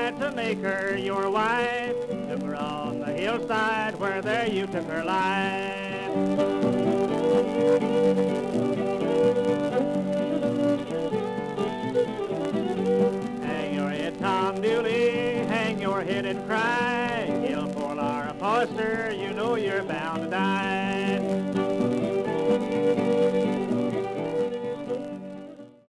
tried to make her your wife. Took her on the hillside where there you took her life. Hang your head, Tom Dooley, hang your head and cry. Kill poor Laura Foster, you know you're bound to die.